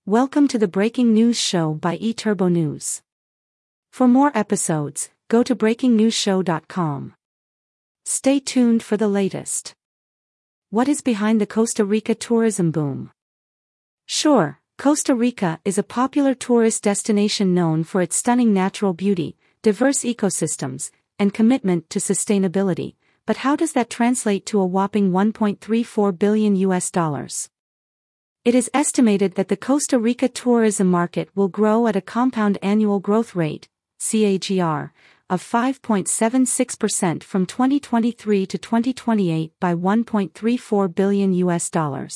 Welcome to the Breaking News Show by eTurbo News. For more episodes, go to breakingnewsshow.com. Stay tuned for the latest. What is behind the Costa Rica tourism boom? Sure, Costa Rica is a popular tourist destination known for its stunning natural beauty, diverse ecosystems, and commitment to sustainability, but how does that translate to a whopping $1.34 billion? It is estimated that the Costa Rica tourism market will grow at a compound annual growth rate, CAGR, of 5.76% from 2023 to 2028 by $1.34 billion.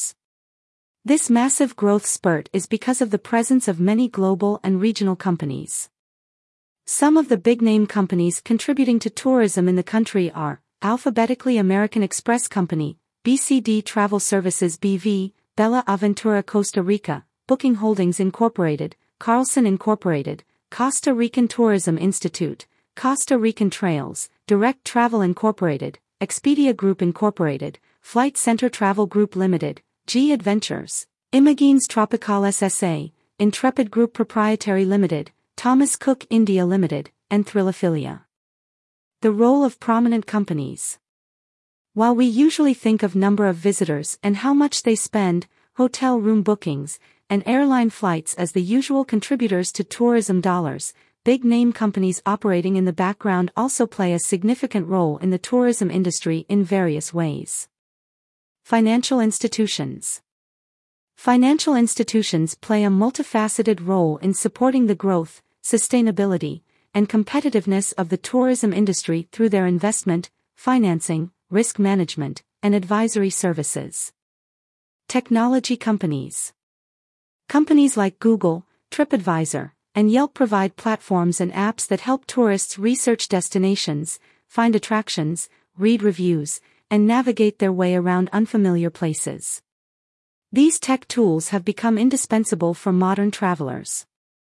This massive growth spurt is because of the presence of many global and regional companies. Some of the big-name companies contributing to tourism in the country are alphabetically American Express Company, BCD Travel Services BV, Bella Aventura Costa Rica, Booking Holdings Incorporated, Carlson Incorporated, Costa Rican Tourism Institute, Costa Rican Trails, Direct Travel Incorporated, Expedia Group Incorporated, Flight Center Travel Group Limited, G Adventures, Imagines Tropical SSA, Intrepid Group Proprietary Limited, Thomas Cook India Limited, and Thrillophilia. The role of prominent companies. While we usually think of number of visitors and how much they spend, hotel room bookings, and airline flights as the usual contributors to tourism dollars, big-name companies operating in the background also play a significant role in the tourism industry in various ways. Financial institutions. Financial institutions play a multifaceted role in supporting the growth, sustainability, and competitiveness of the tourism industry through their investment, financing, risk management, and advisory services. Technology companies. Companies like Google, TripAdvisor, and Yelp provide platforms and apps that help tourists research destinations, find attractions, read reviews, and navigate their way around unfamiliar places. These tech tools have become indispensable for modern travelers.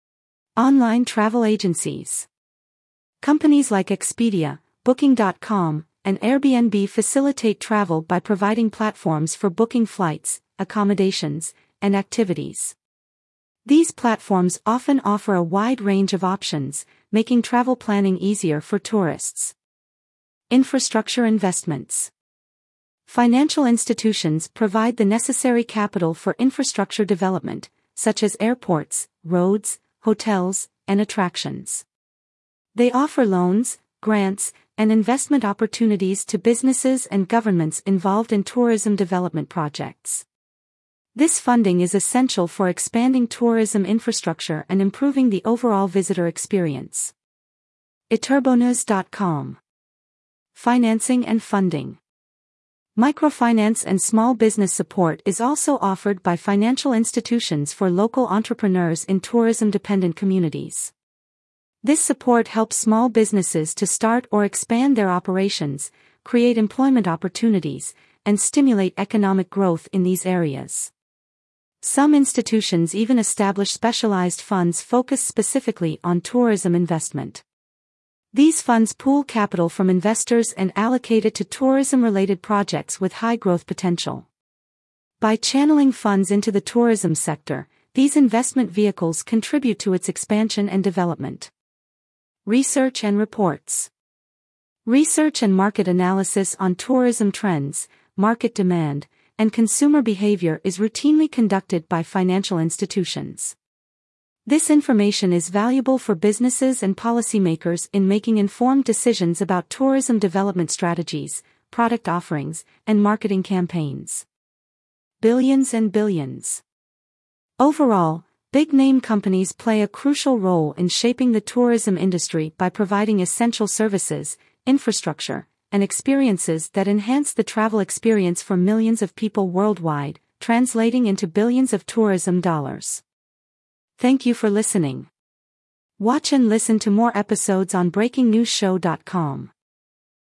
Online travel agencies. Companies like Expedia, Booking.com, and Airbnb facilitate travel by providing platforms for booking flights, accommodations, and activities. These platforms often offer a wide range of options, making travel planning easier for tourists. Infrastructure investments. Financial institutions provide the necessary capital for infrastructure development, such as airports, roads, hotels, and attractions. They offer loans, grants, and investment opportunities to businesses and governments involved in tourism development projects. This funding is essential for expanding tourism infrastructure and improving the overall visitor experience. eTurboNews.com. Financing and funding. Microfinance and small business support is also offered by financial institutions for local entrepreneurs in tourism-dependent communities. This support helps small businesses to start or expand their operations, create employment opportunities, and stimulate economic growth in these areas. Some institutions even establish specialized funds focused specifically on tourism investment. These funds pool capital from investors and allocate it to tourism-related projects with high growth potential. By channeling funds into the tourism sector, these investment vehicles contribute to its expansion and development. Research and reports. Research and market analysis on tourism trends, market demand, and consumer behavior is routinely conducted by financial institutions. This information is valuable for businesses and policymakers in making informed decisions about tourism development strategies, product offerings, and marketing campaigns. Billions and billions. Overall, big-name companies play a crucial role in shaping the tourism industry by providing essential services, infrastructure, and experiences that enhance the travel experience for millions of people worldwide, translating into billions of tourism dollars. Thank you for listening. Watch and listen to more episodes on breakingnewsshow.com.